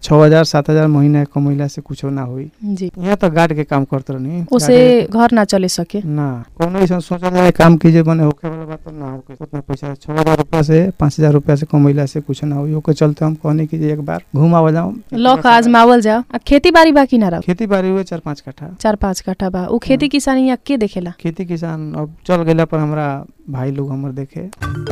6,000-7,000 महीना कमैला से कुछ ना हुई जी। यहाँ तो गार्ड के काम करते रहनी उसे घर ना चले सके ना कोनो ऐसा सोचल जाए काम कीजिए बने होके वाला बात ना होके उतना पैसा 6,000 रुपया से 5,000 रुपया से कमैला से कुछ ना हुई ओके चलते हम कहने कीजिए एक बार घुमावल जाओ लख आजमावल जाओ। खेती बाड़ी बाकी ना रहो खेती बाड़ी हुए 4-5 कट्ठा 4-5 कट्ठा बा उ खेती किसानी यहाँ के देखेला खेती किसान अब चल गेला पर हमरा भाई लोग हमर देखे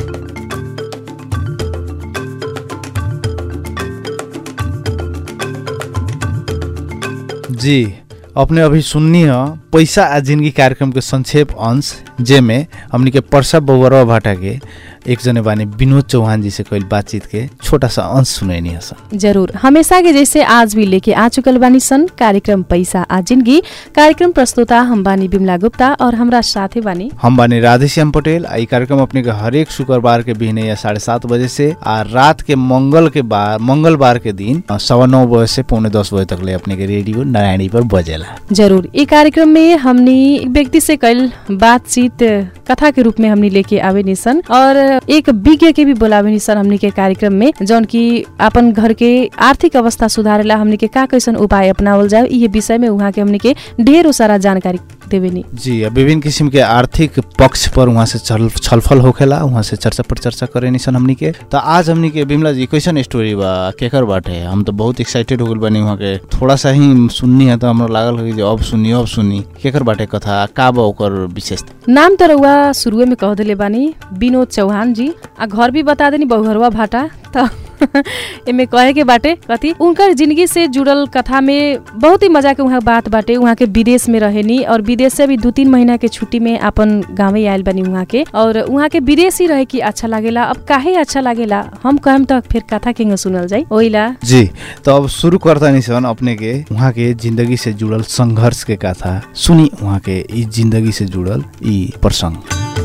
जी अपने अभी सुननी है पैसा आ जिंदगी कार्यक्रम के संक्षेप अंश जेमे हमनी के परसा बबरवा भाटा के एक जने बानी विनोद चौहान जी से कईल बातचीत के छोटा सा अंश सुनैनी है सन। जरूर हमेशा के जैसे आज भी लेके आ चुकल बानी सन कार्यक्रम पैसा आ जिंदगी। कार्यक्रम प्रस्तुता हम बानी बिमला गुप्ता और हमरा साथे बानी हम बानी राधेश्याम पटेल। ई कार्यक्रम अपने के हरेक शुक्रवार के बिहने या 7:30 बजे से आ रात के मंगलवार के दिन 9:15 बजे से 9:45 बजे तक ले अपने के रेडियो नारायणी पर बजेला। जरूर ई कार्यक्रम में हमनी एक व्यक्ति से कईल बातचीत कथा के रूप में हमनी लेके आवे निसन और एक विज्ञ के भी बोलावे निसन हमनी के कार्यक्रम में जौन की अपन घर के आर्थिक अवस्था सुधारेला हमनी के का कैसन उपाय अपनावल जाए ये विषय में वहाँ के हमनी के ढेरों सारा जानकारी देवेनी। जी विभिन्न किस्म के आर्थिक पक्ष पर वहाँ से छलफल होखेला वहाँ से चर्चा करे निसन हमनी के। तो आज हमनी के बिमला जी कैसन स्टोरी बा केकर बाटे हम तो बहुत एक्साइटेड हो गइल बानी वहाँ के थोड़ा सा ही सुननी है तो हमरा लागल है कि अब सुनी केकर बाटे कथा का बा ओकर विशेषता। नाम तो रउआ शुरुए में कह देले बानी विनोद चौहान जी आ घर भी बता देनी बहुघरवा भाटा। तो एमे कहे के बाटे कथी उनकर जिंदगी से जुड़ल कथा में बहुत ही मजा के वहाँ बात बाटे। वहाँ के विदेश में रहेनी और विदेश से अभी 2-3 महीना के छुट्टी में अपन गाँवे आयल बनी वहाँ के और वहाँ के विदेश ही रहे कि अच्छा लागेला। अब काहे अच्छा लागेला हम कहम तो फिर कथा के सुनल जाई ओइला जी। तो अब शुरू करता निसन अपने के वहाँ के जिंदगी से जुड़ल संघर्ष के कथा सुनी वहाँ के इस जिंदगी से जुड़ल ई प्रसंग।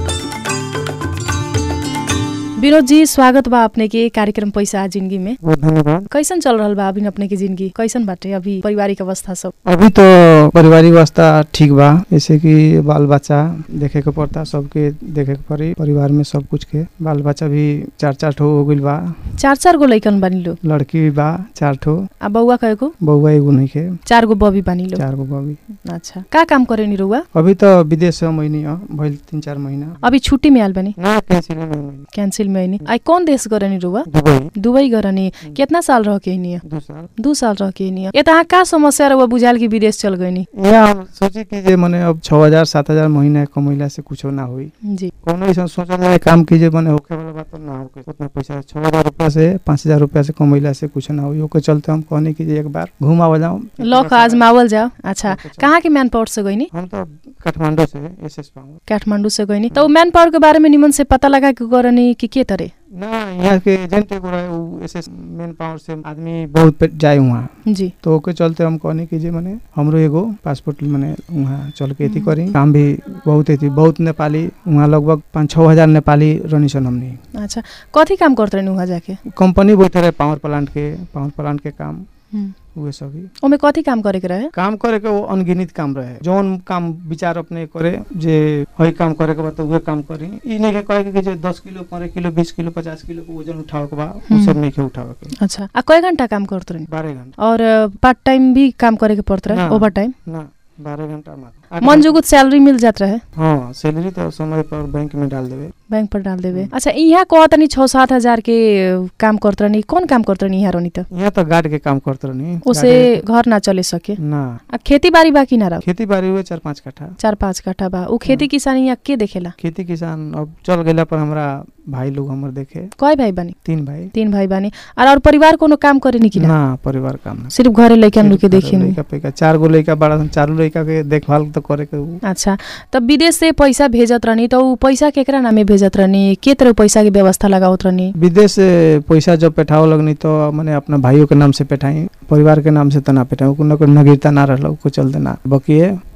विनोद जी स्वागत बा अपने के कार्यक्रम पैसा जिंदगी में। धन्यवाद। कैसन चल रहल बा अभी अपने के जिंदगी कैसन बाटे अभी पारिवारिक अवस्था सब? अभी तो पारिवारिक अवस्था ठीक बा जैसे कि बाल बच्चा देखे के पड़ता सबके देखे के पड़ी परिवार में सब कुछ के बाल बच्चा भी 4-4 ठो हो गइल बा 4-4 गो लइकन बानी लो लड़की भी बा 4 ठो आ बउआ कएगो? बउआ एगो नहीं के 4 गो बबी बानी लो 4 गो बबी। अच्छा का काम करे नि रुआ? अभी तो विदेश से महीने भइल 3-4 महीना अभी छुट्टी में आयल बानी ना कैंसिल में नहीं आई कौन देश गरनी रुआ? दुबई गरनी। कितना साल रह के नहीं? 2 साल रह के नहीं। ये तहां का समस्या रहुआ बुझाल की विदेश चल गईनी? या हम सोचे कि जे माने अब 6,000-7,000 महीना कमैला से कुछ ना हुई जी। कोनो ऐसा सोचल जाए काम कीजिए बने होके वाला बात ना होके उतना पैसा 6,000 रुपया से 5,000 रुपया से कमैला से कुछ ना हुई ओके चलते हम कहने की एक बार घुमावल जाओ लख आजमावल जाओ। अच्छा कहाँ के मैन पावर से गईनी? हम तो काठमांडू से एसएस पावर काठमांडू से गईनी। तो मैन पावर के बारे में निमन से पता लगा के गरनी कि के तरे ना यहाँ के एजेंट एगो रहे उ एसएस मैन पावर से आदमी बहुत पे जाए वहाँ जी। तो ओके चलते हम कहने कीजिए माने हमरो एगो पासपोर्ट माने वहाँ चल के एथी करी काम भी बहुत नेपाली वहाँ लगभग 5-6 हजार नेपाली रनिसन हमने। अच्छा कथी काम करते रहनी वहाँ जाके? कंपनी बैठे रहे पावर प्लांट के काम उहे सभी। ओमे कथी काम करे के रहे? काम करे के वो अनगिनित काम रहे जौन काम विचार अपने करे जे हई काम करे के बा तो उहे काम करी ई नहीं के कहे के जे 10 किलो 15 किलो 20 किलो 50 किलो के वजन उठावे के बा उ सब नहीं के उठावे के। अच्छा आ कई घंटा काम करते रहे? 12 घंटा। और पार्ट टाइम भी काम करे के पड़त रहे? ओवर टाइम ना 12 घंटा मात्र। मन जुगुत सैलरी मिल जात रहे? हाँ सैलरी तो समय पर बैंक में डाल देवे। बैंक पर डाल देवे। अच्छा यहाँ कहतनी 6-7 हजार के काम करत रहनी कौन काम करत रहनी यहाँ रहनी? तो यहाँ तो गार्ड के काम करत रहनी उसे घर ना चले सके ना। खेती बाड़ी बाकी ना रहो? खेती बाड़ी हुए 4-5 कट्ठा 4-5 कट्ठा बा उ खेती किसानी यहाँ के देखेला? खेती किसान अब चल गेला पर हमरा भाई लोग हमर देखे। कई भाई बानी? 3 भाई बानी। और परिवार कोनो काम करे नि कि ना? परिवार काम ना सिर्फ घरे लइकन के देखेनी। 4 गो लइका बड़ा 4 लइका के देखभाल तो करे के। अच्छा तब विदेश से पैसा भेजत रहनी तो उ पैसा केकरा नामे भेजत रहनी के तरह पैसा की व्यवस्था लगावत रहनी? विदेश से पैसा जब पेठाओ लगनी तो मैंने अपना भाइयों के नाम से पेठाई परिवार के नाम से तो ना पेठाई उनको नगीरता ना रहल को चलते ना बाकी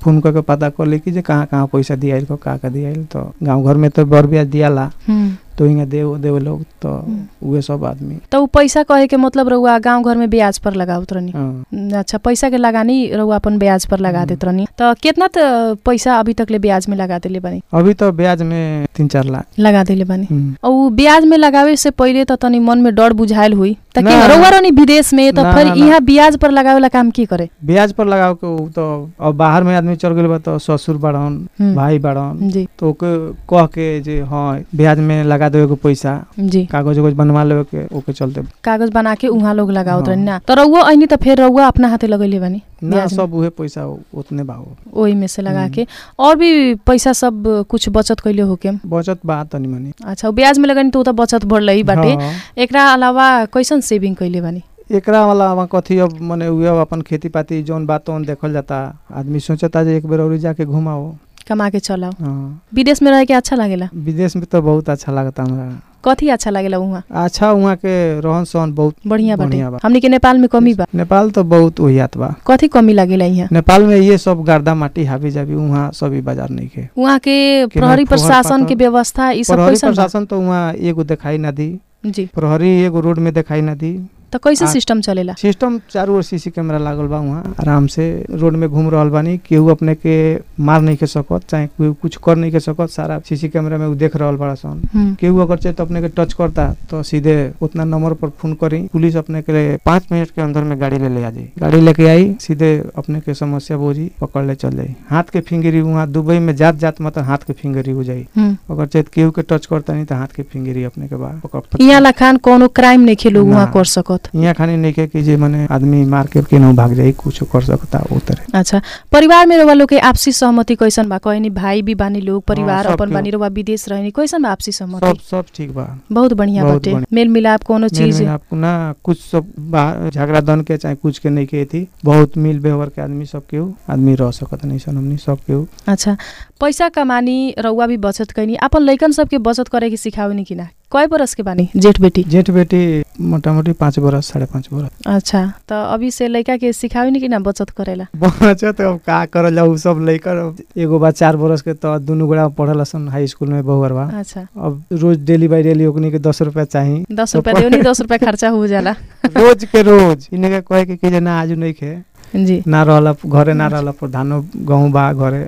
फोन करके पता कर ली कि जे कहाँ पैसा दियाइल को का दियाइल। तो गांव घर में तो बर ब्याज दियाला तो हिंगा देव लोग तो उहे सब आदमी। तो उ पैसा कहे के मतलब रउआ गांव घर में ब्याज पर लगावत रहनी। अच्छा, पैसा के लगानी रउआ अपन ब्याज पर लगा देत रहनी। तो कितना पैसा अभी तक ले ब्याज में लगा देले बानी? अभी तो ब्याज में 3-4 लाख लगा देले बानी। और ब्याज में लगावे से पहले तो तनी मन में डर बुझाइल हुई ताकि रउआ रहनी विदेश में, तो फिर यहाँ ब्याज पर लगावेला काम की करे? ब्याज पर लगाव के तो अब बाहर में आदमी चल गेल बा तो ससुर बाड़न भाई बाड़न तो कह के जे हां ब्याज में लगा देवे को पैसा जी कागज बनवा लेवे के ओके चलते कागज बना के उहाँ लोग लगावत रहनी ना। तो रउआ ऐनी तो फिर रउआ अपना हाथे लगैले बानी ना? सब उहे पैसा उतने बा ओही में से लगा के। और भी पैसा सब कुछ बचत कैले हो के? बचत बा तनी मनी। अच्छा, ब्याज में लगानी तो बचत बढ़लई बाटे। एकरा अलावा कैसन सेविंग कैले बानी? एकरा वाला कथी अब माने उहे अपन खेती पाती जोन बात ओन देखल जाता। आदमी सोचता जे एक बेर और जाके घुमाओ कमा के चलाओ। विदेश में रह के अच्छा लागेला? विदेश में तो बहुत अच्छा लगता हमरा। कथी अच्छा लागेला वहाँ? अच्छा, वहाँ के रहन सहन बहुत बढ़िया बाटे। हमनी के नेपाल में कमी बा? नेपाल तो बहुत ओहियात बा। कथी कमी लागेला यहाँ? नेपाल में ये सब गर्दा माटी हावी जावी, वहाँ सभी बाजार नहीं के। वहाँ के प्रहरी प्रशासन के व्यवस्था ई सब कैसन? प्रशासन तो वहाँ एगो दिखाई ना दी जी। प्रहरी एगो रोड में दिखाई ना दी। तो कैसे सिस्टम चलेला? सिस्टम चारों ओर सीसी कैमरा लागल बा। वहाँ आराम से रोड में घूम रहल बानी, केहू अपने के मार नहीं के सकत, चाहे कोई कुछ कर नहीं के सकत। सारा सीसी कैमरा में उ देख रहल बड़ा सन। केहू अगर चाहे तो अपने के टच करता तो सीधे उतना नंबर पर फोन करी, पुलिस अपने के 5 मिनट के अंदर में गाड़ी ले आ जाई। गाड़ी लेके आई, सीधे अपने के समस्या बोझी पकड़ ले चल जाई। हाथ के फिंगरी वहाँ दुबई में जात मतलब हाथ के फिंगरी हो जाई। अगर चाहे केहू के टच करता नहीं तो हाथ के फिंगरी अपने के बाद पकड़। यहाँ लखान कोनो क्राइम नहीं खेलो वहाँ कर सकत? यहाँ खानी नहीं के जे माने आदमी मार के केनहू भाग जाई, कुछ कर सकता वो तरह। अच्छा, परिवार में रउआ लोग के आपसी सहमति कैसन बा? कहनी भाई भी बानी लोग, परिवार अपन बानी, रउआ विदेश रहनी, कैसन बा आपसी सहमति? सब ठीक बा, बहुत बढ़िया बाटे। मेल मिलाप कोनो चीज आपको ना कुछ सब झगड़ा दन के चाहे कुछ के नहीं के थी, बहुत मिल व्यवहार के आदमी सब के आदमी रह सकत नहीं सन हमनी सब के। अच्छा, पैसा कमानी रउआ भी बचत कैनी, अपन लइकन सबके बचत करे के सिखावेनी कि ना? कय बरस के बानी जेठ बेटी? मोटामोटी 5 बरस 5.5 बरस। अच्छा, तो अभी से लइका के सिखावेनी कि ना बचत करेला? बचत अब का करल जाऊ, सब लइका एगो बा 4 बरस के तो दुनु गोड़ा पढ़ल सन हाई स्कूल में बहुरवा। अच्छा, अब रोज डेली बाय डेली ओकनी के 10 रुपया चाहिए। 10 रुपया देओनी, 10 रुपया खर्चा हो जाला रोज के रोज। इने के कहे के ना आजू नहीं खे जी, ना रहला घरे, ना रहला पर धानो गहूं बा घरे।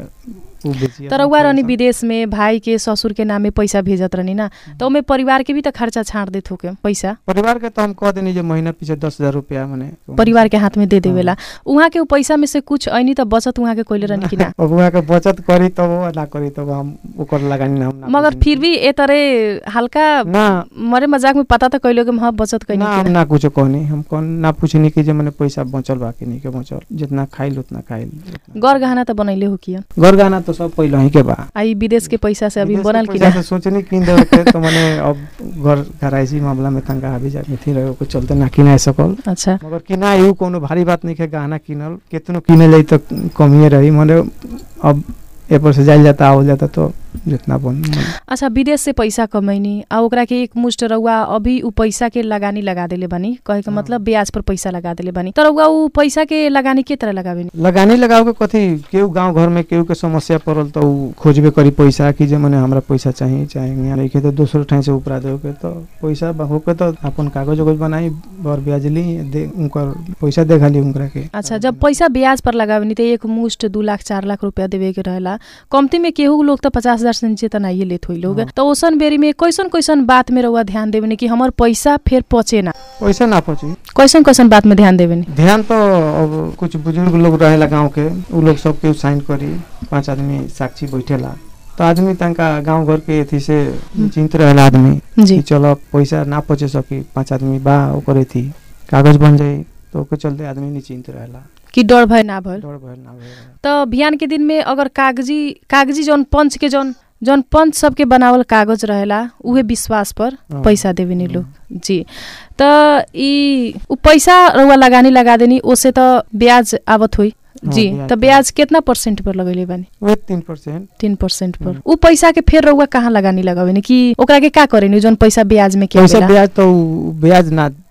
तो रउआ रहनी विदेश में, भाई के ससुर के नामे पैसा भेजत रहनी ना, तो में परिवार के भी तो खर्चा छाड़ देत होके पैसा? परिवार के तो हम कह देनी जो महीना पीछे 10,000 रुपया माने परिवार के हाथ में दे देवेला। उहाँ के पैसा में से कुछ ऐनी तो बचत उहाँ के कोइले रहनी कि ना? अब उहाँ के बचत करी तब ना करी तब हम ओकर लगानी ना। मगर फिर भी ए तरह हल्का मरे मजाक में पता तो कइलो के हम बचत कइनी कि ना कुछ कहनी, हम कौन ना पूछनी कि जे माने पैसा बचल बा कि नहीं के बचल, जितना खाइल उतना खाइल। घर गहना तो बनैले हो कि? घर गहना तो सब पहले ही के बा। आई विदेश के पैसा से अभी बनल कि ना? सोचनी किन देवे के तो माने अब घर घराइसी मामला में तंगा आबी जा थी रहे को चलते ना किना सकल। अच्छा, मगर किना यू कोनो भारी बात नहीं के, गहना किनल केतनो किने ले तो कमिए रही माने अब ए पर से जाइल जाता हो जाता तो जितना बन। अच्छा, विदेश से पैसा कमैनी आ ओकरा के एक मुष्ट रउआ अभी उ पैसा के लगानी लगा देले बानी, कहे के मतलब ब्याज पर पैसा लगा देले बानी। तो रउआ उ पैसा के लगानी के तरह लगावेनी? लगानी लगाओ के कथी केहू गांव घर में केहू के समस्या पड़ल तो उ खोजबे करी पैसा कि जे माने हमरा पैसा चाहिए यहाँ नहीं के तो दूसरे ठाई से उपरा देओ के तो पैसा होके तो अपन कागज उगज बनाई बर ब्याज ली दे उनकर पैसा देखाली उनकरा के। अच्छा, जब पैसा ब्याज पर लगावेनी तो एक मुष्ट 2 लाख 4 लाख रुपया देवे के रहेला, कमती में केहू लोग तो 50,000 से नीचे तो नहीं लेत होई लोग। तो ओसन बेरी में कैसन बात में रउआ ध्यान देवेनी कि हमर पैसा फिर पचे ना? पैसा ना पची, कैसन बात में ध्यान देवेनी? ध्यान तो अब कुछ बुजुर्ग लोग रहेला गांव के, उ लोग सब के साइन करी, 5 आदमी साक्षी बैठेला तो आदमी तंका गांव घर के एथी से चिंत रहेला आदमी कि चलो पैसा ना पचे सकी, 5 आदमी बा ओकर एथी कागज बन जाई तो ओके चलते आदमी निश्चिंत रहेला कि डर भय ना भय। तो बिहान के दिन में अगर कागजी जौन पंच के जौन पंच सबके बनावल कागज रहेला उहे विश्वास पर पैसा देवेनी लोग जी। तो ई उ पैसा रउआ लगानी लगा देनी, ओसे तो ब्याज आवत हुई जी। तो ब्याज कितना % पर लगैले बानी? 3% पर। उ पैसा के फिर रउआ कहाँ लगानी लगावेनी कि ओकरा के का करेनी जौन पैसा ब्याज में के? पैसा ब्याज तो ब्याज ना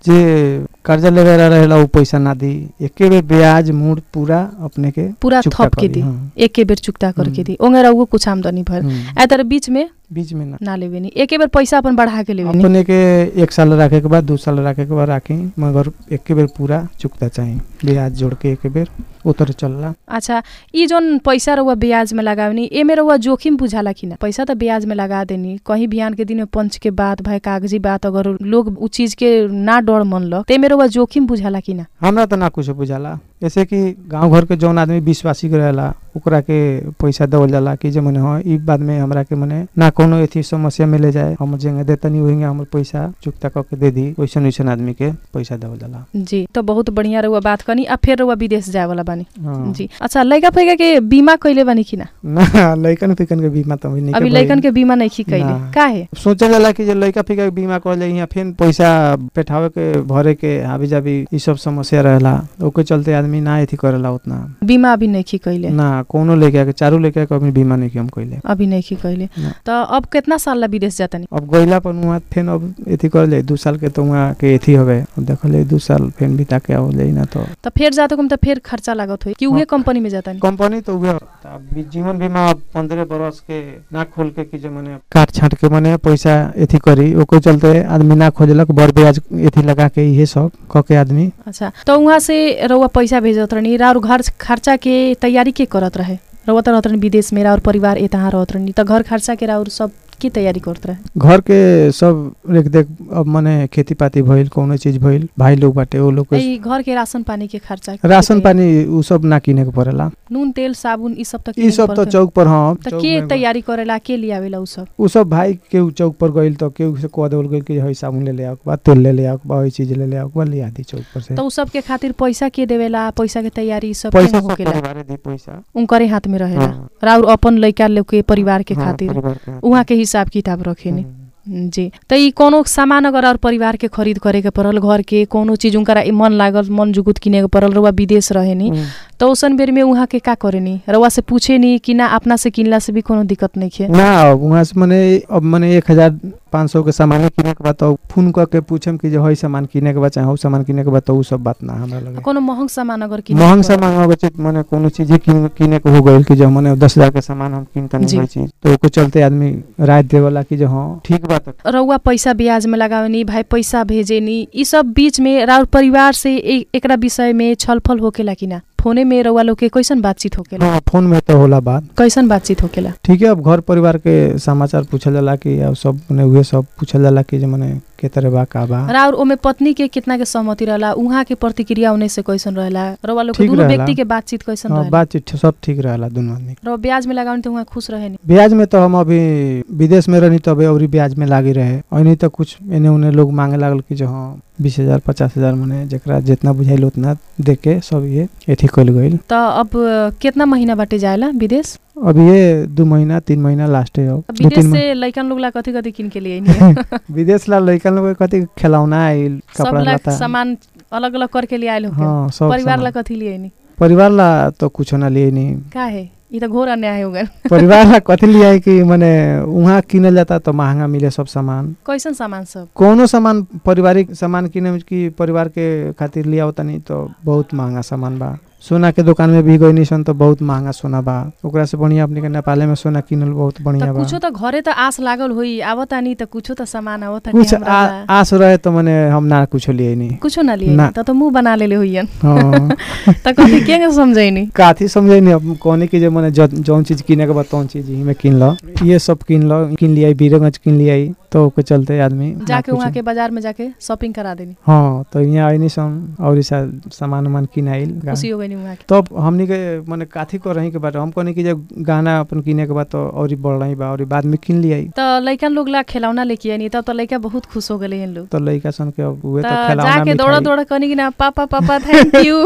जे कर्जा लेवे रहेला उ पैसा ना दी, एके बेर ब्याज मूड पूरा अपने के पूरा थप के दी, एके बेर चुक्ता करके दी, ओंगे रहुओ कुछ आमदनी भर ए तर बीच में ना लेवे नी, एके बेर पैसा अपन बढ़ा के लेवे नी, अपने के 1 साल रखे के बाद 2 साल रखे के बाद राखी, मगर एके बेर पूरा चुक्ता चाहिए, ब्याज जोड़ के एके बेर उतर चलला। अच्छा, ई जोन पैसा रहुआ ब्याज में लगावनी एमे रहुआ जोखिम बुझाला कि ना? पैसा तो ब्याज में लगा देनी, कहीं बिहान के दिन में पंच के बात भाई कागजी बात अगर लोग उ चीज के ना डर मन लो तेमे रहुआ जोखिम बुझाला कि ना? हमरा तो ना कुछ बुझाला, ऐसे कि गांव घर के जौन आदमी विश्वासी के रहेला ओकरा के पैसा देवल जाला कि जे मने हां ई बात में हमरा के मने ना कोनो एथी समस्या में ले जाए, हम जेंगे देतनी होइंगे हमर पैसा चुकता करके दे दी, वैसन आदमी के पैसा देवल जाला। जी, तो बहुत बढ़िया रहुआ बात कनी। अब फिर रहुआ विदेश जाए वाला बानी जी। अच्छा, लइका फइका के बीमा कइले बानी कि ना? ना, लइकन फिकन के बीमा तो नहीं, अभी लइकन के बीमा नहीं की कइले, काहे? सोचल जाला कि जे लइका फिका के बीमा कर ले यहाँ फिर पैसा पेठावे के भरे के हाबी जाबी ई सब समस्या रहेला, ओके चलते आदमी ना एथी करेला उतना। बीमा अभी नहीं की कइले ना, कोनो लेके के चारू लेके के अभी बीमा नहीं की हम कइले, अभी नहीं की कइले। तो अब कितना साल ला विदेश जातनी? अब गइला पर वहां फिर अब एथी कर ले 2 साल के, तो वहां के एथी होवे, अब देखले 2 साल फिर बिता के आओ ले ना, तो फिर जातो कम तो फिर खर्चा लागत होई कि उहे कंपनी में जातनी? कंपनी तो उहे जीवन बीमा 15 बरस के ना खोल के कि जे मने काट छाट के मने पैसा एथी करी, ओको चलते आदमी ना खोजलक, बड़ ब्याज एथी लगा के ये सब क के आदमी। अच्छा, तो वहां से रउआ पैसा भेजत रहनी, और घर खर्चा के तैयारी के करत रहे? रउआ त रहत रहनी विदेश में और परिवार एतहा रहत रहनी, त घर खर्चा के और सब की तैयारी करत रहे? घर के सब देख अब मने खेती पाती भइल, कोनो चीज भइल, भाई लोग बाटे ओ लोग के घर के राशन पानी के खर्चा, राशन पानी उ सब ना किने के पड़ेला, नून तेल साबुन ई सब तो चौक पर। हां, त के तैयारी करेला, के लियावेला उ सब भाई के चौक पर गइल तो के से कह देवल गइल कि हई साबुन ले ले आओ, बा तेल ले ले आओ, बा हई चीज ले ले आओ, बा लिया दी चौक पर से। तो उ सब के खातिर पैसा के देवेला, पैसा के तैयारी सब के होकेला? परिवार दी पैसा उनकरे हाथ में रहेला, और अपन लइका लोग के परिवार के खातिर उहाँ के हिसाब किताब रखेनी जी। त ई कोनो सामान अगर और परिवार के खरीद करे के परल, घर के कोनो चीज उनकरा मन लागल, मन जुगुत किने के परल, रउआ विदेश रहेनी, तो उसन बेर में उहाँ के का करेनी? रउआ से पूछेनी कि ना अपना से किनला से भी कोनो दिक्कत नहीं है ना? उहाँ से मने अब मने 1500 के सामान किने के बाद तो फोन करके पूछम कि जे हई सामान किने के बाद चाहे हौ सामान किने के बाद, तो उ सब बात ना हमरा लगे। कोनो महंग सामान अगर किने, महंग सामान अगर चीज मने कोनो चीज किने के हो गइल कि जे मने 10000 के सामान हम किनता नहीं होई चीज, तो ओको चलते आदमी राय देवला कि जे हां ठीक बात। रउआ पैसा ब्याज में लगावनी, भाई पैसा भेजेनी, ई सब बीच में राउर परिवार से एकरा विषय में छलफल होकेला कि ना? फोने में रउआ लोग के कैसन बातचीत होकेला? हां, फोन में तो होला बात। कैसन बातचीत होकेला? ठीक है, अब घर परिवार के समाचार पूछल जाला कि अब सब मने उहे सब पूछल जाला कि जे मने के तरह बा का बा, और ओमे पत्नी के कितना के सहमति रहला, उहाँ के प्रतिक्रिया उन्हें से कैसन रहला, रउआ लोग के दोनों व्यक्ति के बातचीत कैसन रहला? बातचीत सब ठीक रहला दोनों आदमी। रउआ ब्याज में लगावनी तो उहाँ खुश रहेनी? ब्याज में तो हम अभी विदेश में रहनी तबे और ब्याज में लागी रहे, और तो कुछ एने उने लोग मांगे लागल कि जो हां 20000 50000 मने जेकरा जितना बुझाइल उतना दे के सब ये एथी कइल गइल। त अब कितना महीना बाटे जाएला विदेश? अभी ये 2 महीना 3 महीना लास्ट है। विदेश से लइकन लोग ला कथी किन के लिए आइनी? विदेश ला लइकन लोग कथी खिलौना आइल, कपड़ा लत्ता, सामान अलग अलग करके ले आइल हो। हां, सब परिवार ला कथी लिए आइनी? परिवार ला तो कुछ ना लिए नहीं। काहे? ई त घोर अन्याय हो गए। परिवार ला कथी लिए आई कि माने वहां किनल जाता तो महंगा मिले सब सामान। कैसन सामान सब? कोनो सामान पारिवारिक सामान किने की परिवार के खातिर लिया होता नहीं तो बहुत महंगा सामान बा। सोना के दुकान में भी गई सन तो बहुत महंगा सोना बा, ओकरा से बढ़िया अपने के नेपाल में सोना किनल बहुत बढ़िया बा। कुछो त घरे त आस लागल होई, आवता नहीं त कुछो त सामान आवता नहीं, कुछ आस रहे तो माने हम ना कुछ लिए नहीं, कुछो ना लिए त मुंह बना लेले होइयन। हां त कथि के समझैनी? काथी समझैनी? अब कोने की जे माने जौन चीज किने के बाद तौन चीज ही में किन ल, ये सब किन लिया, बीरगंज किन लिया, तो के चलते आदमी जाके वहां के बाजार में जाके शॉपिंग करा देनी। हां, तो यहाँ आइनी सन और सामान किनाइल, खुशी हो गई वहां के। तब हमनी के माने काथी कर रही के बात हम कहनी कि जब गाना अपन किने के बाद तो और बढ़ रही बा और बाद में किन लिया। त लइकन लोग ला खिलौना लेके आनी, तब त लइका बहुत खुश हो गले हन लोग। तो लइका सन के अब हुए तो खिलौना जाके दौड़ कहनी कि ना पापा पापा थैंक यू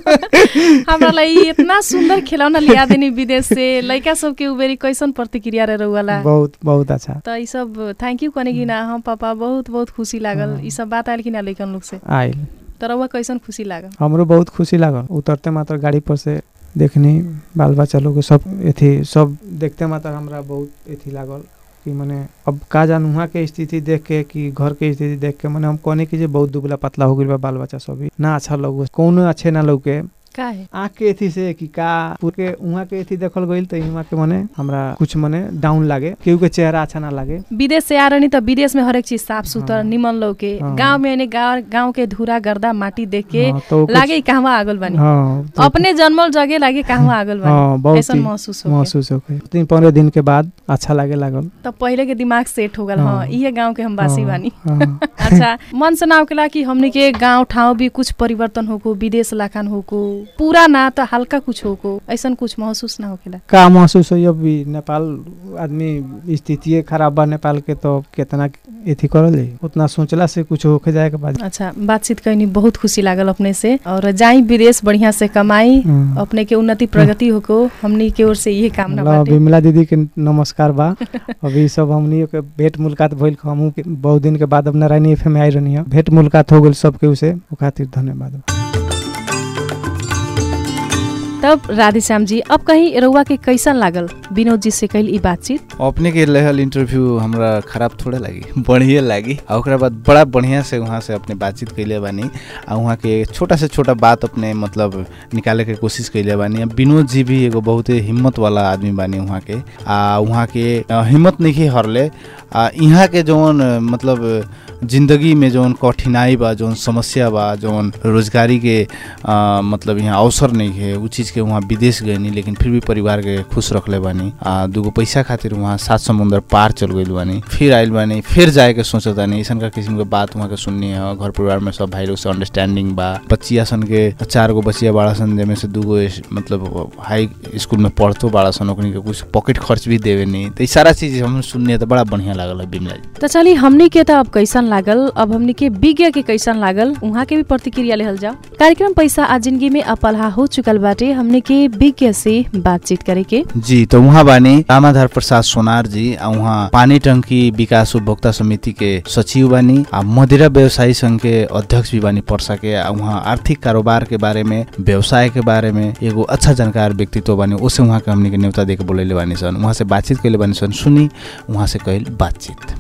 हमरा लाई इतना सुंदर खिलौना लिया देनी विदेश से। लइका सब के उबेरी कैसन प्रतिक्रिया रे रहुवाला? बहुत बहुत अच्छा। त ई सब थैंक यू कहनी कि ना हम पापा बहुत बहुत खुशी लागल। ई सब बात आइल कि ना लइकन लोग से? आइल। तरवा कैसन खुशी लागल? हमरो बहुत खुशी लागल। उतरते मात्र गाड़ी पर से देखनी बाल बच्चा लोग सब एथी सब देखते मात्र हमरा बहुत एथी लागल, कि माने अब का जान वहाँ के स्थिति देख के कि घर के स्थिति देख के माने हम कहने की जे बहुत दुबला पतला हो गइल बा बाल बच्चा सब ना अच्छा लगे कोनो अच्छे ना लगे का है आँख के एथी से कि का पूरे उहाँ के एथी देखल गइल त इहाँ के माने हमरा कुछ माने डाउन लागे केहू के चेहरा अच्छा ना लागे। विदेश से आ रहनी त विदेश में हरेक चीज साफ सुथरा निमन लौके गांव में ने गांव के धूरा गर्दा माटी देख के लागे कहवा आगल बानी अपने जन्मल जगह लागे कहवा आगल बानी ऐसा महसूस हो 3-15 दिन के बाद अच्छा लागे लागल तब पहले के दिमाग सेट हो गल हां इहे गांव के हम वासी बानी। अच्छा मन से नाव केला कि हमनी के गांव ठाव भी कुछ परिवर्तन होको विदेश लाखान होको पूरा ना तो हल्का कुछ होको ऐसा कुछ महसूस ना होकेला का महसूस हो अभी नेपाल आदमी स्थिति खराब बा नेपाल के तो कितना एथी करल उतना सोचला से कुछ होके जाए के बाद। अच्छा बातचीत करनी बहुत खुशी लागल अपने से और जाई विदेश बढ़िया से कमाई अपने के उन्नति प्रगति होको हमनी के ओर से यही कामना बाटे। विमला दीदी के नमस्कार बा अभी सब हमनी के भेंट मुलाकात भइल हमहू बहुत दिन के बाद अब नारायणी एफएम में आई रहनी है भेंट मुलाकात हो गेल सबके उसे खातिर धन्यवाद। तब राधेश्याम जी अब कहीं रउआ के कैसन लागल विनोद जी से कइल ई बातचीत? अपने के लेहल इंटरव्यू हमरा खराब थोड़े लगी बढ़िया लगी और ओकरा बाद बड़ा बढ़िया से वहाँ से अपने बातचीत कैले बानी आ वहाँ के छोटा से छोटा बात अपने मतलब निकाले के कोशिश कैले बानी। विनोद जी भी एगो बहुत हिम्मत वाला आदमी बानी वहाँ के वहाँ के हिम्मत नहीं हरले यहाँ के जौन मतलब जिंदगी में जौन कठिनाई बा जौन समस्या बा जौन रोजगारी के मतलब यहाँ अवसर नहीं है उ चीज़ के वहाँ विदेश गए नहीं लेकिन फिर भी परिवार के खुश रखले बानी दूगो पैसा खातिर वहाँ 7 समुंदर पार चल गई बानी फिर आइल बानी फिर जाए के सोचता नहीं ऐसा का किस्म के बात वहाँ के सुननी है। घर परिवार में सब भाई लोग से अंडरस्टैंडिंग बा बच्चिया सन के 4 गो बच्चिया बाड़ा सन जेमे से 2 गो मतलब हाई स्कूल में पढ़तो बाड़ा सन ओकनी के कुछ पॉकेट खर्च भी देवे नहीं तो सारा चीज हम सुननी तो बड़ा बढ़िया लागल बिमला जी। तो चलिए हमनी के तो अब कैसन लागल अब हमनी के विज्ञ के कैसन लागल वहाँ के भी प्रतिक्रिया लेहल जाओ। कार्यक्रम पैसा आ जिंदगी में अपलहा हो चुकल बाटे हमने के विज्ञ से बातचीत करे के जी। तो वहाँ बानी रामाधार प्रसाद सोनार जी वहाँ पानी टंकी विकास उपभोक्ता समिति के सचिव बानी मदिरा व्यवसायी संघ के अध्यक्ष भी बानी पर्सा के वहाँ आर्थिक कारोबार के बारे में व्यवसाय के बारे में एगो अच्छा जानकार व्यक्तित्व बानी उसे वहाँ के हमने के न्योता देके बोलेले बानी सन वहाँ से बातचीत कैले बानी सन सुनी वहाँ से कैल बातचीत।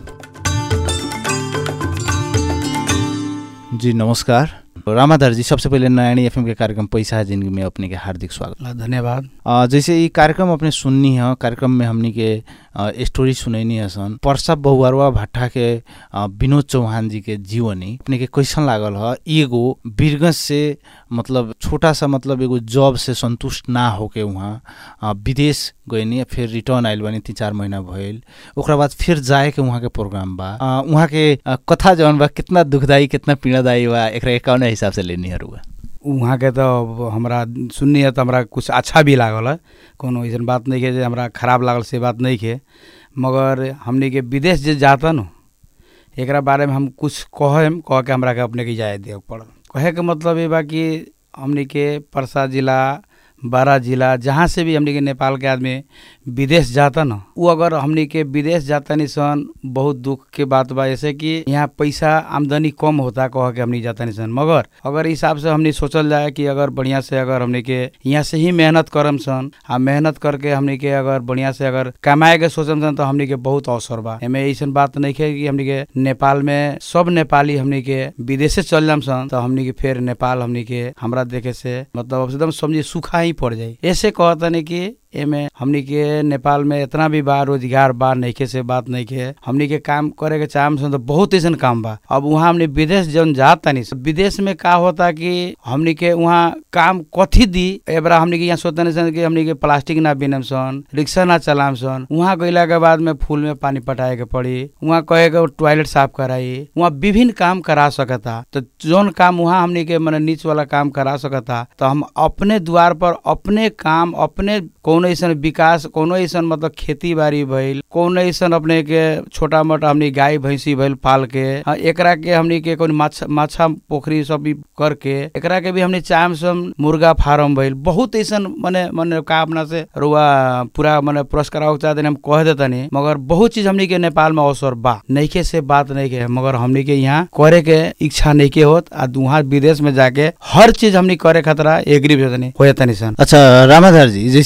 जी नमस्कार रामाधार जी सबसे पहले नारायणी एफएम के कार्यक्रम पैसा जिंदगी में अपने के हार्दिक स्वागत धन्यवाद। जैसे ये कार्यक्रम अपने सुननी है कार्यक्रम में हमनी के स्टोरी सुनैनी है सन पर्सा बहुअरवा भट्टा के विनोद चौहान जी के जीवनी अपने के कैसन लागल है एगो बीरगंज से मतलब छोटा सा मतलब एगो जॉब से संतुष्ट ना होके वहाँ विदेश गइनी फिर रिटर्न आइल बानी 3-4 महीना भइल ओकरा बाद फिर जाए के वहाँ के प्रोग्राम बा वहाँ के कथा जौन बा कितना दुखदाई कितना पीड़ादायी बा एकरा कौन हिसाब से लेनी हरुआ वहाँ के तो हमरा सुननी है तो हमरा कुछ अच्छा भी लागल है कोनो ऐसा बात नहीं है जो हमरा खराब लागल से बात नहीं है मगर हमने के विदेश जे जाता न एकरा बारे में हम कुछ कह के हमरा के अपने के जाए दे पड़ कहे के मतलब ये बा कि हमने के परसा जिला बारा जिला जहाँ से भी हमने के नेपाल के आदमी विदेश जाता न वो अगर हमने के विदेश जाता नहीं सन बहुत दुख के बात बा जैसे कि यहाँ पैसा आमदनी कम होता कह के हमने जाता नहीं सन मगर अगर हिसाब से हमने सोचल जाए कि अगर बढ़िया से अगर हमने के यहाँ से ही मेहनत करम सन मेहनत करके हमने के अगर बढ़िया से अगर कमाए के सोचम सन तो हमने के बहुत अवसर बा एमे ऐसा बात नहीं है कि हमने के नेपाल में सब नेपाली हमने के विदेशे चल जाम सन तो हमने के फिर नेपाल हमने के हमरा देखे से मतलब एकदम समझिए सूखा ही पड़ जाए ऐसे कहता नहीं कि एमे हमनी के नेपाल में इतना भी बा रोजगार बा नइखे से बात नइखे हमनी के काम करे के चाहम तो बहुत ऐसा काम बा। अब वहाँ हमने विदेश जब जाता नहीं विदेश में का होता कि हमनी के वहाँ काम कथी दी एबरा हमनी के यहाँ सोचते नहीं सन कि हमनी के प्लास्टिक ना बिनम सन रिक्शा ना चलाम सन वहाँ गइला के बाद में फूल में पानी पटाए के पड़ी वहाँ कहे के टॉयलेट साफ कराई वहाँ विभिन्न काम करा सकता तो जौन काम वहाँ हमनी के मैंने नीच वाला काम करा सकता तो हम अपने द्वार पर अपने काम अपने कौन ऐसा विकास कौन ऐसा मतलब खेती बाड़ी भइल कौन ऐसा अपने के छोटा मोटा हमनी गाय भैंसी भइल पाल के एकरा के हमनी के कौन माछा पोखरी सब भी करके एकरा के भी हमनी चाम सम मुर्गा फार्म भइल बहुत ऐसा मने का अपना से रुआ पूरा मने पुरस्कार चाहते हम कह देता नहीं मगर बहुत चीज हमनी के नेपाल में अवसर बा नइखे से बात नहीं के मगर हमनी के यहाँ करे के इच्छा नहीं के होत वहाँ विदेश में जाके हर चीज हमनी करे खतरा एग्री हो जाता नहीं सन। अच्छा रामाधार जी जैसे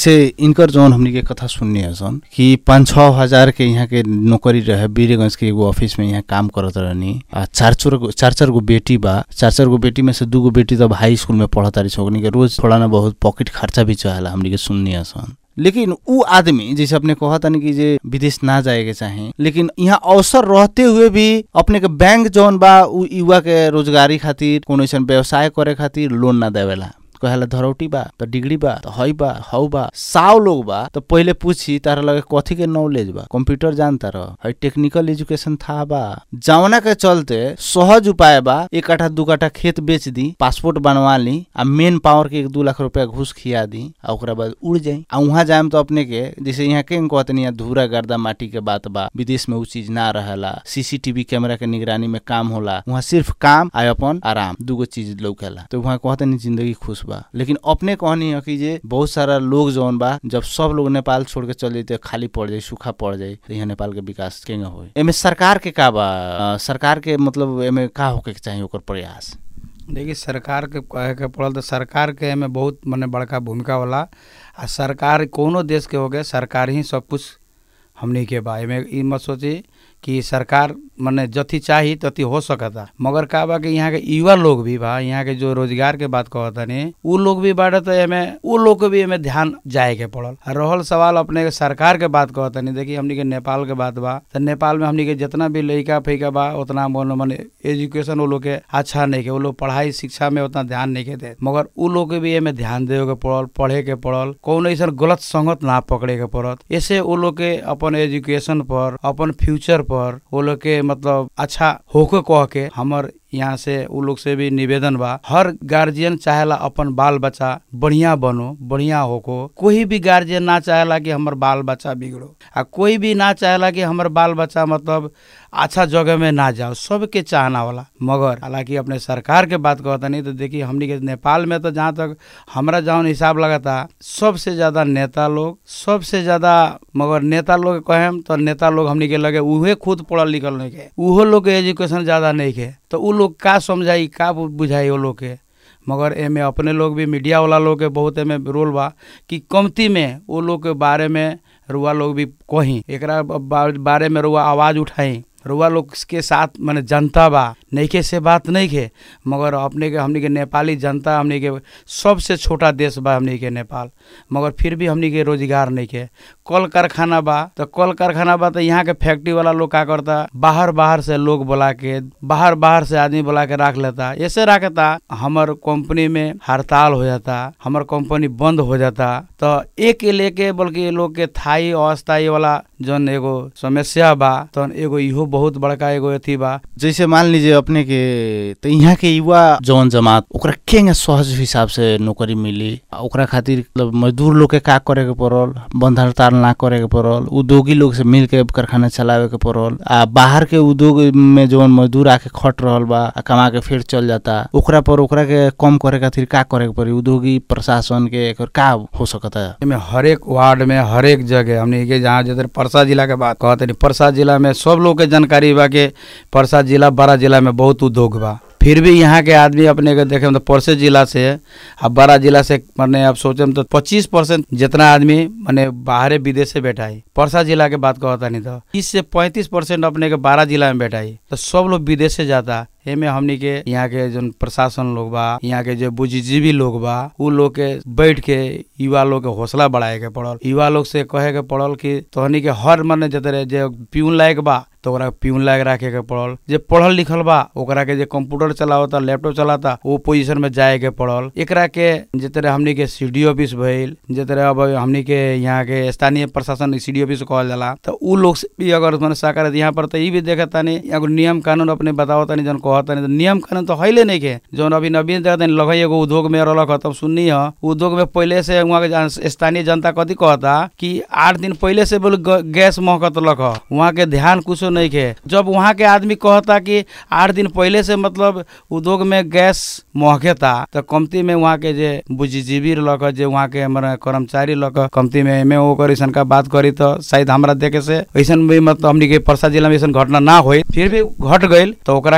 इनकर जौन हमनी के कथा सुननी है सन कि 5-6 हजार के यहाँ के नौकरी रहे, वीरगंज के एगो ऑफिस में यहाँ काम करत रहनी। 4 गो बेटी बा, 4 गो बेटी में से 2 गो बेटी तब हाई स्कूल में पढ़त तारी छोकनी के, रोज थोड़ा ना बहुत पॉकेट खर्चा भी चाहेला हमनी के सुननी है सन। लेकिन उ आदमी जैसे अपने कहता नहीं कि जे विदेश ना जाए के चाहे, लेकिन यहाँ अवसर रहते हुए भी अपने के बैंक जौन बा उ युवा के रोजगारी खातिर कोनो ऐसा व्यवसाय करे खातिर लोन ना देवेला। कहेला धरौटी बा तो डिग्री बा तो हई बा हऊ बा, 100 लोग बा तो पहले पूछी तारा लगे कथी के नॉलेज बा, कंप्यूटर जानता रह, हई टेक्निकल एजुकेशन था बा। जौना के चलते सहज उपाय बा 1 कट्ठा 2 कट्ठा खेत बेच दी, पासपोर्ट बनवा ली, आ मेन पावर के 1-2 लाख रुपया घूस खिया दी, आ ओकरा बाद उड़ जाई। आ वहां जाए तो अपने के जैसे यहाँ के कहते नहीं धूरा गर्दा माटी के बात बा, विदेश में उ चीज ना रहेला, सीसीटीवी कैमरा के निगरानी में काम होला, वहाँ सिर्फ काम आ अपन आराम 2 गो चीज लौकेला। तो वहाँ कहते नहीं जिंदगी खुश बा। लेकिन अपने कहनी है कि जे बहुत सारा लोग जौन बा जब सब लोग नेपाल छोड़ के चल जाते खाली पड़ जाए, सूखा पड़ जाए, तो यहाँ नेपाल के विकास केंगे होई। एमे सरकार के का बा, सरकार के मतलब एमे का होके चाहिए ओकर प्रयास? देखिए सरकार के कहे के पड़ल तो सरकार के एमे बहुत मने बड़का भूमिका होला। आ सरकार कोनो देश के हो गए, सरकार ही सब कुछ हमनी के बा। एमे ई मत सोची कि सरकार मने जथी चाही तथी हो सकता, मगर का बा कि यहाँ के युवा लोग भी बा, यहाँ के जो रोजगार के बात कहता नहीं उ लोग भी बाटे, तो एमे उ लोग के भी एमे ध्यान जाए के पड़ल। रहल सवाल अपने के सरकार के बात कहता नहीं, देखिए हमनी के नेपाल के बात बा, तो नेपाल में हमनी के जितना भी लइका फैका बा उतना मने एजुकेशन वो लोग के अच्छा नहीं के, वो लोग पढ़ाई शिक्षा में उतना ध्यान नहीं के दे, मगर उ लोग के भी एमे ध्यान देवे के पड़ल, पढ़े के पड़ल, कौन ऐसा गलत संगत ना पकड़े के पड़त। ऐसे वो लोग के अपन एजुकेशन पर, अपन फ्यूचर पर वो लोग के मतलब अच्छा होके कह के हमर यहाँ से उ लोग से भी निवेदन बा। हर गार्जियन चाहेला अपन बाल बच्चा बढ़िया बनो, बढ़िया होको। कोई भी गार्जियन ना चाहेला कि हमर बाल बच्चा बिगड़ो, आ कोई भी ना चाहेला कि हमर बाल बच्चा मतलब अच्छा जगह में ना जाओ, सबके चाहना वाला। मगर हालांकि अपने सरकार के बात कहता नहीं, तो देखिए हमनी के नेपाल में तो जहाँ तक हमारा जौन हिसाब लगाता सबसे ज्यादा नेता लोग, सबसे ज्यादा, मगर नेता लोग कहें तो नेता लोग हमनी के लगे उहे खुद पढ़ल लिखल नहीं के, उहो लोग के एजुकेशन ज्यादा नहीं के, तो उ लोग का समझाई का बुझाई वो लोग के। मगर एमे अपने लोग भी मीडिया वाला लोग के बहुत एमे रोल बा कि कमती में वो लोग के बारे में रुआ लोग भी कहीं एकरा बारे में रुआ आवाज उठाई, रुआ लोग के साथ माने जनता बा नहीं के से बात नहीं के, मगर अपने के हमनी के नेपाली जनता, हमनी के सबसे छोटा देश बा हमनी के नेपाल, मगर फिर भी हमनी के रोजगार नहीं के। कल कारखाना बा तो कल कारखाना बा तो यहाँ के फैक्ट्री वाला लोग का करता, बाहर से लोग बुला के, बाहर से आदमी बुला के रख लेता। ऐसे रखता हमार कंपनी में हड़ताल हो जाता, हमार कंपनी बंद हो जाता, तो एक लेके बल्कि लोग के थाई अस्थायी वाला जन एगो समस्या बा, तो एगो इहो बहुत बड़का एगो अथी बा। जैसे मान लीजिए अपने के तो यहाँ के युवा जौन जमात ओकरा के सहज हिसाब से नौकरी मिली, ओकरा खातिर मतलब मजदूर लोग के का करे के पड़ल, बंद हड़ताल ना करे के पड़ल, उद्योगी लोग से मिल के कारखाना चलावे के पड़ल, आ बाहर के उद्योग में जौन मजदूर आके खट रहल बा कमा के फिर चल जाता, ओकरा के कम करे खातिर का करे के पड़ी, उद्योगी प्रशासन के का हो सकता है? हर एक वार्ड में हर एक जगह हमने के जहाँ जैसे परसा जिला के बात कहते नहीं, परसा जिला में सब लोग के जानकारी बा के परसा जिला बड़ा जिला में बहुत उद्योग बा, फिर भी यहाँ के आदमी अपने के देखे तो परसे जिला से अब बड़ा जिला से मैंने अब सोचे तो 25% जितना आदमी मैंने बाहर विदेश से बैठा है। परसा जिला के बात कहता नहीं तो 30 से 35% अपने के 12 जिला में बैठा है, तो सब लोग विदेश से जाता। एमे हमनी के यहाँ के जो प्रशासन लोग बा, यहाँ के जो बुद्धिजीवी लोग बा, उ लोग के बैठ के युवा लोग के हौसला बढ़ाए के पड़ल, युवा लोग से कहे के पड़ल कि तोहनी के हर मने जतरे जे प्यून लायक बा तो ओकरा प्यून लायक रखे के पड़ल, जे पढ़ल लिखल बा ओकरा के जे कंप्यूटर चलावता, लैपटॉप चलाता, वो पोजीशन में जाए के पड़ल। एकरा के जितने हमनी के सीडी ऑफिस भइल, जितने अब हमनी के यहाँ के स्थानीय प्रशासन सीडी ऑफिस कहल जाला, तो उ लोग से भी अगर मैंने साकार यहाँ पर तो ये भी देखा तानी एगो नियम कानून अपने बताओ तानी जन कहता नहीं, तो नियम कानून तो है नहीं के जो अभी नवीन देखते लग एगो उद्योग में रहल तब सुननी है उद्योग में पहले से वहाँ के स्थानीय जनता कथी कहता कि 8 दिन पहले से बोले गैस महकत लग, वहाँ के ध्यान कुछ नहीं के। जब वहाँ के आदमी कहता कि 8 दिन पहले से मतलब उद्योग में गैस महकेता, तो कमती में वहाँ के जे बुद्धिजीवी लग, जे वहाँ के हमारा कर्मचारी लग कमती में एमे ओकर ऐसा का बात करी तो शायद हमारा देखे से ऐसा भी मतलब हमनी के परसा जिला में ऐसा घटना ना हो, फिर भी घट गई तो ओकरा खतरा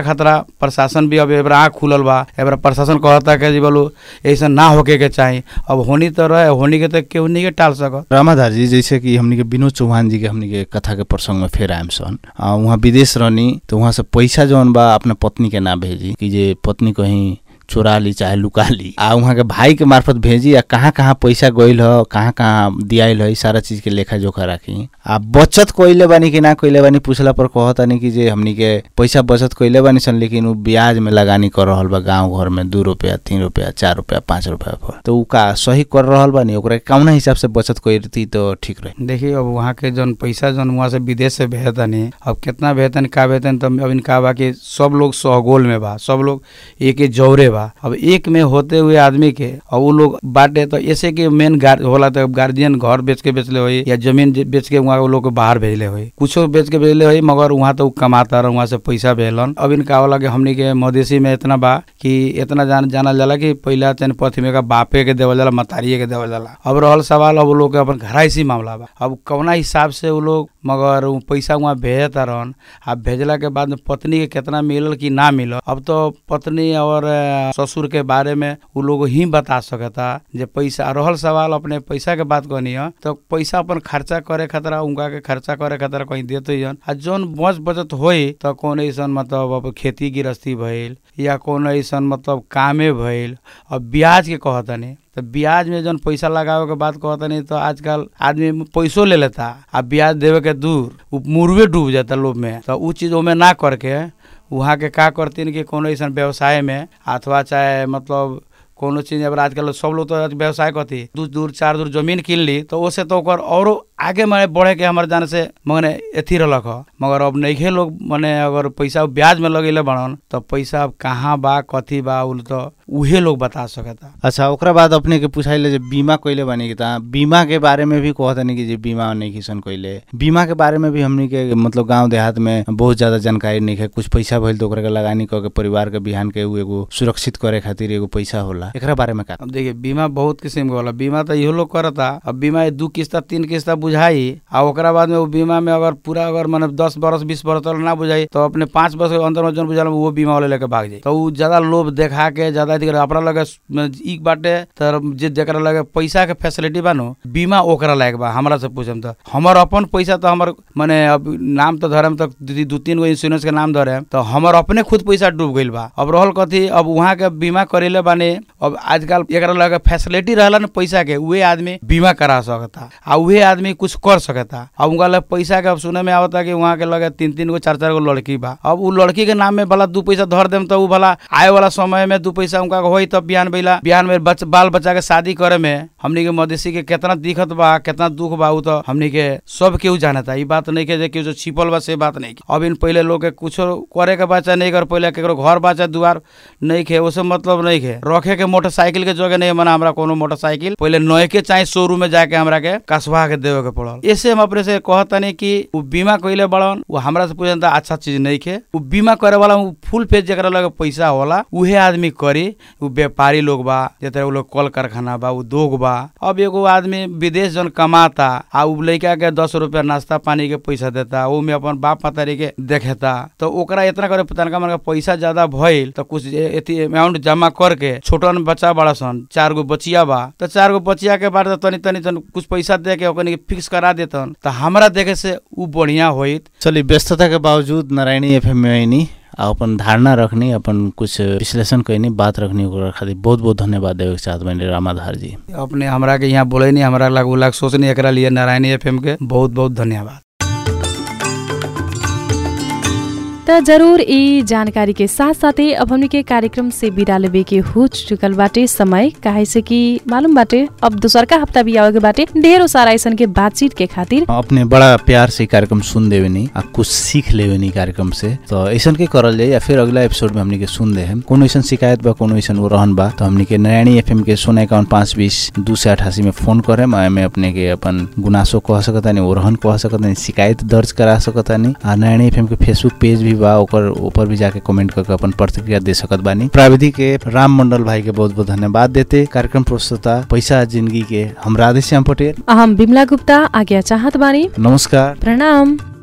प्रशासन भी अब एबरा आँख खुलल बा, एबरा प्रशासन कहता कि जी बोलो ऐसा ना होके के चाहिए। अब होनी तो रहे, होनी के तो केहू नहीं के टाल सकत। रामाधार जी, जैसे कि हमनी के विनोद चौहान जी के हमनी के कथा के प्रसंग में फेर आएम सन, वहाँ विदेश रहनी तो वहाँ से पैसा जौन बा अपने पत्नी के ना भेजी कि जे पत्नी कहीं चोरा ली चाहे लुका ली, वहाँ के भाई के मार्फत भेजी, या कहाँ कहाँ पैसा गइल ह, कहाँ कहाँ दियाइल है, सारा चीज के लेखा जोखा राखी। बचत कइले बानी कि ना कइले बानी पूछला पर कहतानी कि जे हमनी के पैसा बचत कइले बानी सन, लेकिन उ ब्याज में लगानी कर रहल बा गांव घर में 2 रुपया 3 रुपया 4 रुपया 5 रुपया पर। तो उ का सही कर रहल बानी? ओकरा कौना हिसाब से बचत कइरती तो ठीक रही? देखिए अब वहाँ के जौन पैसा जौन वहाँ से विदेश से भेजतनी, अब कितना भेजतनी का भेजतनी, तो अब इनका बा कि सब लोग सहगोल में बा, सब लोग एक जौरे बा। अब एक में होते हुए आदमी के और वो लोग बांटे, तो ऐसे कि मेन होला तो गार्जियन घर बेच के बेचले होई या जमीन बेच के वहाँ लोग बाहर भेजले होई, कुछ बेच के भेजले होई, मगर वहाँ तो कमाता रह, वहाँ से पैसा भेजलन। अब इनका होला कि हमनी के मधेसी में इतना बा कि इतना जानल जाला कि पहला चैन पथी में का बापे के देवल जाला, मतारिये के देवल जाला। अब रहल सवाल अब लोग के अपन घराइसी मामला बा, अब कौना हिसाब से वो लोग मगर पैसा वहाँ भेजता रहन। अब भेजला के बाद में पत्नी के कितना मिलल कि ना मिलल, अब तो पत्नी और ससुर के बारे में वो लोग ही बता सकता। जे पैसा रहल सवाल अपने पैसा के बात कहनी है, तो पैसा अपन खर्चा करे खतरा उनका के खर्चा करे खतरा कहीं देते जन, आ जौन बचत होई तो कौन ऐसा मतलब अब खेती गृहस्थी भइल या कौन ऐसा मतलब कामे भइल। अब ब्याज के कहतनी तो ब्याज में जौन पैसा लगावे के बात कहतनी, तो आजकल आदमी पैसों ले लेता, अब ब्याज देवे के दूर मुर्गे डूब जाता लोभ में। तो उ चीज में ना करके वहाँ के का करतीन कि कोनो ऐसा व्यवसाय में अथवा चाहे मतलब कोनो चीज, अब आजकल सब लोग तो व्यवसाय करती 2 दूर 4 दूर जमीन किन ली, तो ओसे तो ओकर औरो आगे माने बढ़े के हमारे जाने से मने एथी रहलक ह। मगर अब नइखे लोग मने अगर पैसा ब्याज में लगेले बनन, तो पैसा अब कहाँ बा कथी बा उ तो उहे लोग बता सकता। अच्छा, ओकरा बाद अपने के पूछाइले जे बीमा कइले बानी कि ता बीमा के बारे में भी कहतनी कि जे बीमा नहीं किसन कइले, बीमा के बारे में भी हमनी के मतलब गांव देहात में बहुत ज्यादा जानकारी नहीं है। कुछ पैसा भइल तो ओकरा के लगानी क के परिवार के बिहान के एगो सुरक्षित करे खातिर एगो पैसा होला, एकरा बारे में का? अब देखिए बीमा बहुत किस्म के होला, बीमा तो इहो लोग करता। अब बीमा 2 किस्ता 3 किस्ता बुझाई, आ ओकरा बाद में वो बीमा में अगर पूरा अगर माने 10 बरस 20 बरस तक ना बुझाई, तो अपने 5 वर्ष के अंदर में जौन बुझाल वो बीमा वाले लेके भाग जाई। तो उ ज्यादा लोभ देखा के ज्यादा अपना लगे ई बाटे, तो जे जेकरा लगे पैसा के फैसिलिटी बा नो बीमा ओकरा लायक बा। हमरा से पूछम तो हमर अपन पैसा तो हमर माने अब नाम तो धरम तो 2-3 गो इंश्योरेंस के नाम धरे, तो हमर अपने खुद पैसा डूब गइल बा। अब रहल कथी, अब वहाँ के बीमा करेले बाने, अब आजकल एकरा लगे फैसिलिटी रहला न पैसा के, उहे आदमी बीमा करा सकता आ उहे आदमी कुछ कर सकता। अब उनका लगे पैसा के अब सुने में आवता कि वहाँ के लगे 3-3 गो 4-4 गो लड़की बा। अब उ लड़की के नाम में भला 2 पैसा धर देम तो उ भला आए वाला समय में 2 पैसा उनका होई, तब बिहान में बाल बच्चा के शादी करे में हमनी के मधेसी के कितना दिक्कत बा, कितना दुख बा, उ तो हमनी के सब केहू जानता। ई बात नहीं के जे केहू छिपल बा से बात नहीं। अब इन पहले लोग के कुछ करे के बच्चा नहीं कर, पहले केकरो घर बाचा दुआर नहीं खे, उसे मतलब नहीं खे रखे के मोटरसाइकिल के जगह नहीं मना हमरा कोनो मोटरसाइकिल पहले नए के चाहे शोरूम में जाके हमरा के कसवा के देवे के पड़ल। ऐसे हम अपने से कहतनी कि उ बीमा कइले बड़न, उ हमरा से पूछता अच्छा चीज नहीं खे। उ बीमा करे वाला फुल पेज जेकरा लगे पैसा होला उहे आदमी करी। उ व्यापारी लोग बा, जेतरे उ लोग कल कारखाना बा, उद्योग बा। अब एगो आदमी विदेश जन कमाता आ उ लइका के 10 रुपया नाश्ता पानी के पैसा देता, उ में अपन बाप मातारी के देखेता, तो ओकरा इतना करे तनका मनका पैसा ज्यादा भइल तो कुछ एती अमाउंट जमा करके छोटन बच्चा बड़ा सन 4 गो बचिया बा, तो 4 गो बचिया के बाद तनी कुछ पैसा दे के ओकनी के फिक्स करा देतन, तो हमरा देखे से उ बढ़िया होइत। चलिए, व्यस्तता के बावजूद नारायणी एफएम में आइनी आ अपन धारणा रखनी, अपन कुछ विश्लेषण करनी, बात रखनी, ओकरा खातिर बहुत बहुत धन्यवाद देवे के चाहत बानी रामाधार जी। अपने हमरा के यहाँ बोले नहीं, हमरा लाग सोचनी, एकरा लिए नारायणी एफएम के बहुत बहुत धन्यवाद। त जरूर ई जानकारी के साथ साथे अब हमनी के कार्यक्रम से विदा लेबे के हो चुकल बाटे समय, काहे से कि मालूम बाटे अब दूसर का हफ्ता भी आवे के बाटे। ढेरों सारा ऐसन के बातचीत के खातिर अपने बड़ा प्यार से कार्यक्रम सुन देवे नी आ कुछ सीख लेवे नी कार्यक्रम से, तो ऐसन के करल जाए या फिर अगला एपिसोड में हमनी के सुन दे हम। कोनो ऐसन शिकायत बा, कोनो ऐसन वो रहन बा, तो हमनी के नारायणी एफएम के 051-520-288 में फोन करे में अपने के अपन गुनासो कह सकता नहीं, वो रहन कह सकता नहीं, शिकायत दर्ज करा सकता नहीं। आ नारायणी एफएम के फेसबुक पेज भी बा, ओकर ऊपर भी जाके कमेंट करके अपन प्रतिक्रिया दे सकत बानी। प्राविधिक के राम मंडल भाई के बहुत बहुत धन्यवाद देते। कार्यक्रम प्रस्तुता पैसा जिंदगी के हम राधेश्याम पटेल, हम बिमला गुप्ता आज्ञा चाहत बानी। नमस्कार, प्रणाम।